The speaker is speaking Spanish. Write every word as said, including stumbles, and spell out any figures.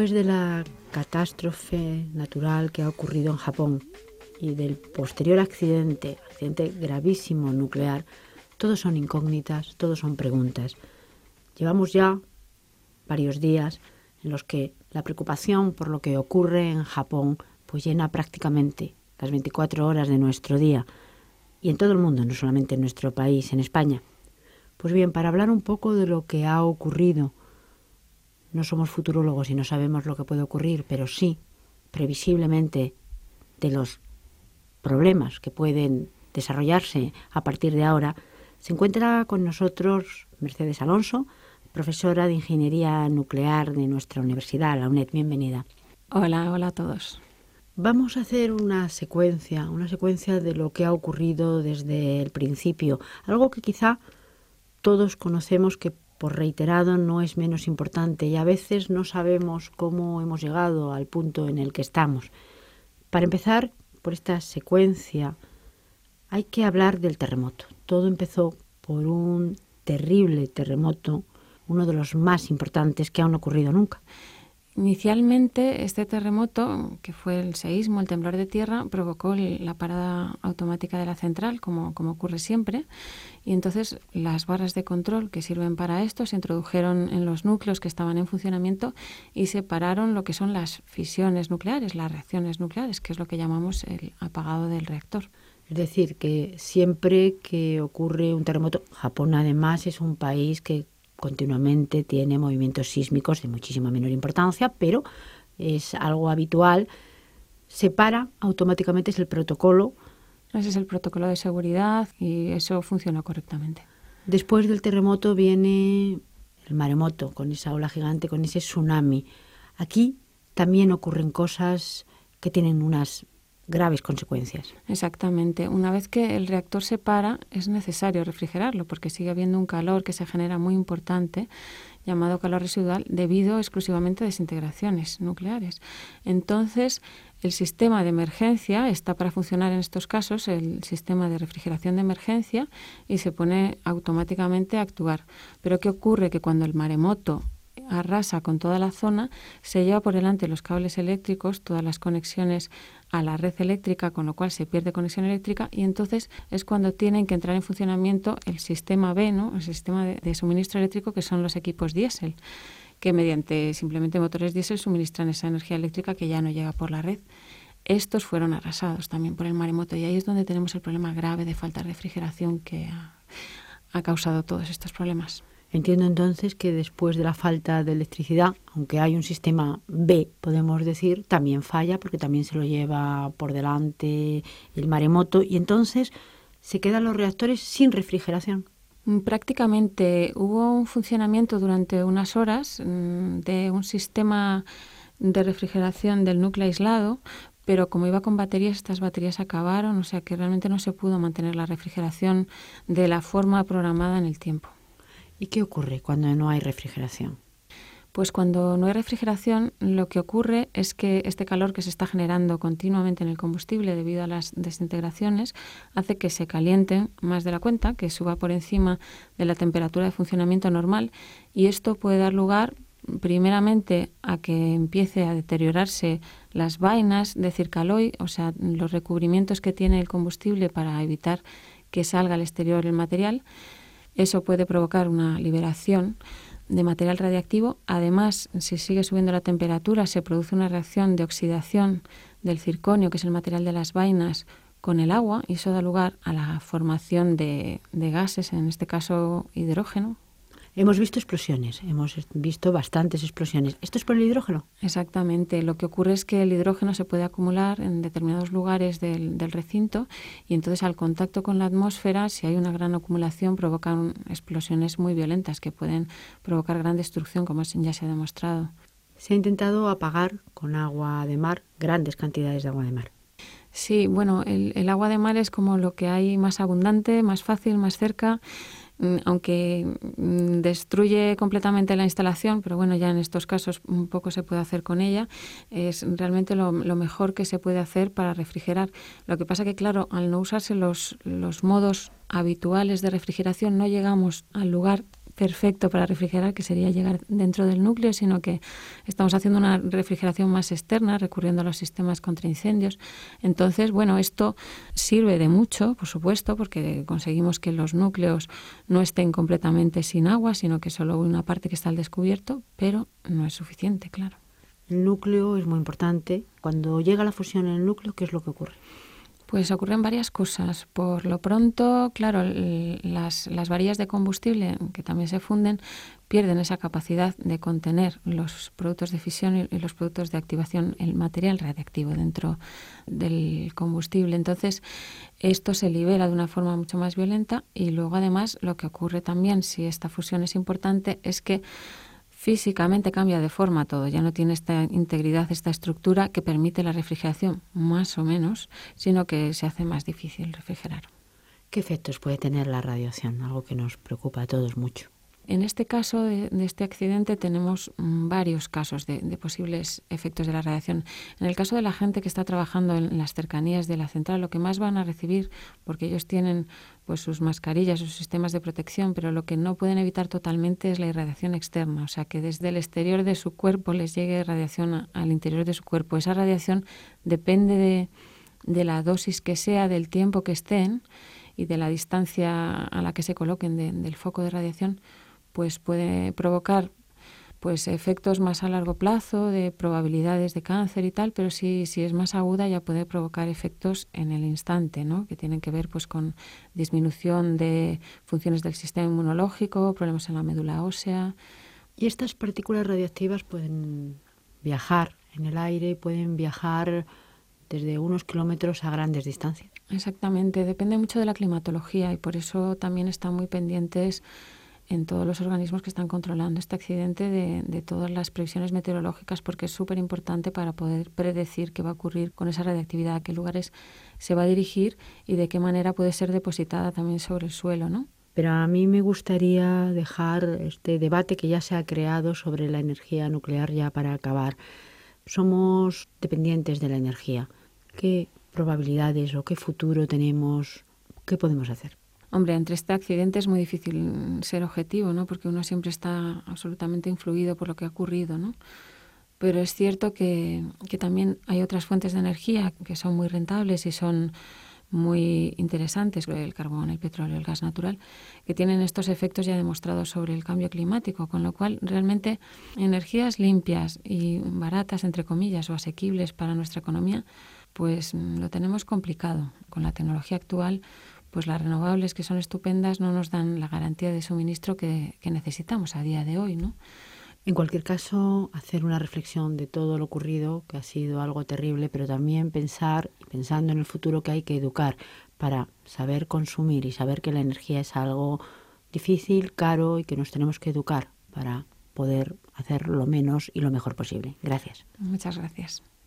Después de la catástrofe natural que ha ocurrido en Japón y del posterior accidente, accidente gravísimo nuclear, todos son incógnitas, todos son preguntas. Llevamos ya varios días en los que la preocupación por lo que ocurre en Japón pues llena prácticamente las veinticuatro horas de nuestro día y en todo el mundo, no solamente en nuestro país, en España. Pues bien, para hablar un poco de lo que ha ocurrido, no somos futurólogos y no sabemos lo que puede ocurrir, pero sí, previsiblemente, de los problemas que pueden desarrollarse a partir de ahora, se encuentra con nosotros Mercedes Alonso, profesora de Ingeniería Nuclear de nuestra universidad, la UNED. Bienvenida. Hola, hola a todos. Vamos a hacer una secuencia, una secuencia de lo que ha ocurrido desde el principio, algo que quizá todos conocemos que por reiterado no es menos importante y a veces no sabemos cómo hemos llegado al punto en el que estamos. Para empezar, por esta secuencia, hay que hablar del terremoto. Todo empezó por un terrible terremoto, uno de los más importantes que han ocurrido nunca. Inicialmente, este terremoto, que fue el seísmo, el temblor de tierra, provocó la parada automática de la central, como, como ocurre siempre, y entonces las barras de control que sirven para esto se introdujeron en los núcleos que estaban en funcionamiento y separaron lo que son las fisiones nucleares, las reacciones nucleares, que es lo que llamamos el apagado del reactor. Es decir, que siempre que ocurre un terremoto, Japón además es un país que continuamente tiene movimientos sísmicos de muchísima menor importancia, pero es algo habitual. Se para automáticamente, es el protocolo. Ese es el protocolo de seguridad y eso funciona correctamente. Después del terremoto viene el maremoto, con esa ola gigante, con ese tsunami. Aquí también ocurren cosas que tienen unas graves consecuencias. Exactamente. Una vez que el reactor se para, es necesario refrigerarlo porque sigue habiendo un calor que se genera muy importante, llamado calor residual, debido exclusivamente a desintegraciones nucleares. Entonces, el sistema de emergencia está para funcionar en estos casos, el sistema de refrigeración de emergencia, y se pone automáticamente a actuar. Pero ¿qué ocurre? Que cuando el maremoto arrasa con toda la zona, se lleva por delante los cables eléctricos, todas las conexiones a la red eléctrica, con lo cual se pierde conexión eléctrica y entonces es cuando tienen que entrar en funcionamiento el sistema B, ¿no? El sistema de, de suministro eléctrico, que son los equipos diésel, que mediante simplemente motores diésel suministran esa energía eléctrica que ya no llega por la red. Estos fueron arrasados también por el maremoto y ahí es donde tenemos el problema grave de falta de refrigeración que ha, ha causado todos estos problemas. Entiendo entonces que después de la falta de electricidad, aunque hay un sistema B, podemos decir, también falla porque también se lo lleva por delante el maremoto y entonces se quedan los reactores sin refrigeración. Prácticamente hubo un funcionamiento durante unas horas de un sistema de refrigeración del núcleo aislado, pero como iba con baterías, estas baterías acabaron, o sea que realmente no se pudo mantener la refrigeración de la forma programada en el tiempo. ¿Y qué ocurre cuando no hay refrigeración? Pues cuando no hay refrigeración, lo que ocurre es que este calor que se está generando continuamente en el combustible debido a las desintegraciones hace que se caliente más de la cuenta, que suba por encima de la temperatura de funcionamiento normal y esto puede dar lugar primeramente a que empiece a deteriorarse las vainas de Circaloy, o sea, los recubrimientos que tiene el combustible para evitar que salga al exterior el material. Eso puede provocar una liberación de material radiactivo. Además, si sigue subiendo la temperatura, se produce una reacción de oxidación del circonio, que es el material de las vainas, con el agua, y eso da lugar a la formación de, de gases, en este caso hidrógeno. Hemos visto explosiones, hemos visto bastantes explosiones. ¿Esto es por el hidrógeno? Exactamente. Lo que ocurre es que el hidrógeno se puede acumular en determinados lugares del, del recinto y entonces al contacto con la atmósfera, si hay una gran acumulación, provocan explosiones muy violentas que pueden provocar gran destrucción, como ya se ha demostrado. Se ha intentado apagar con agua de mar grandes cantidades de agua de mar. Sí, bueno, el, el agua de mar es como lo que hay más abundante, más fácil, más cerca, aunque destruye completamente la instalación, pero bueno, ya en estos casos un poco se puede hacer con ella, es realmente lo, lo mejor que se puede hacer para refrigerar. Lo que pasa que, claro, al no usarse los, los modos habituales de refrigeración, no llegamos al lugar perfecto para refrigerar, que sería llegar dentro del núcleo, sino que estamos haciendo una refrigeración más externa, recurriendo a los sistemas contra incendios. Entonces, bueno, esto sirve de mucho, por supuesto, porque conseguimos que los núcleos no estén completamente sin agua, sino que solo una parte que está al descubierto, pero no es suficiente, claro. El núcleo es muy importante. Cuando llega la fusión en el núcleo, ¿qué es lo que ocurre? Pues ocurren varias cosas. Por lo pronto, claro, las, las varillas de combustible que también se funden pierden esa capacidad de contener los productos de fisión y, y los productos de activación, el material radiactivo dentro del combustible. Entonces, esto se libera de una forma mucho más violenta y luego, además, lo que ocurre también, si esta fusión es importante, es que físicamente cambia de forma todo, ya no tiene esta integridad, esta estructura que permite la refrigeración, más o menos, sino que se hace más difícil refrigerar. ¿Qué efectos puede tener la radiación? Algo que nos preocupa a todos mucho. En este caso de, de este accidente tenemos mm, varios casos de, de posibles efectos de la radiación. En el caso de la gente que está trabajando en las cercanías de la central, lo que más van a recibir, porque ellos tienen pues sus mascarillas, sus sistemas de protección, pero lo que no pueden evitar totalmente es la irradiación externa, o sea, que desde el exterior de su cuerpo les llegue radiación a, al interior de su cuerpo. Esa radiación depende de, de la dosis que sea, del tiempo que estén y de la distancia a la que se coloquen de, del foco de radiación, pues puede provocar pues efectos más a largo plazo de probabilidades de cáncer y tal, pero si, si es más aguda ya puede provocar efectos en el instante, ¿no? Que tienen que ver pues con disminución de funciones del sistema inmunológico, problemas en la médula ósea. Y estas partículas radiactivas pueden viajar en el aire y pueden viajar desde unos kilómetros a grandes distancias. Exactamente, depende mucho de la climatología y por eso también están muy pendientes en todos los organismos que están controlando este accidente de, de todas las previsiones meteorológicas, porque es súper importante para poder predecir qué va a ocurrir con esa radiactividad, a qué lugares se va a dirigir y de qué manera puede ser depositada también sobre el suelo, ¿no? Pero a mí me gustaría dejar este debate que ya se ha creado sobre la energía nuclear ya para acabar. Somos dependientes de la energía. ¿Qué probabilidades o qué futuro tenemos? ¿Qué podemos hacer? Hombre, entre este accidente es muy difícil ser objetivo, ¿no? Porque uno siempre está absolutamente influido por lo que ha ocurrido, ¿no? Pero es cierto que, que también hay otras fuentes de energía que son muy rentables y son muy interesantes, el carbón, el petróleo, el gas natural, que tienen estos efectos ya demostrados sobre el cambio climático, con lo cual realmente energías limpias y baratas, entre comillas, o asequibles para nuestra economía, pues lo tenemos complicado. Con la tecnología actual, pues las renovables, que son estupendas, no nos dan la garantía de suministro que, que necesitamos a día de hoy, ¿no? En cualquier caso, hacer una reflexión de todo lo ocurrido, que ha sido algo terrible, pero también pensar, y pensando en el futuro, que hay que educar para saber consumir y saber que la energía es algo difícil, caro y que nos tenemos que educar para poder hacer lo menos y lo mejor posible. Gracias. Muchas gracias.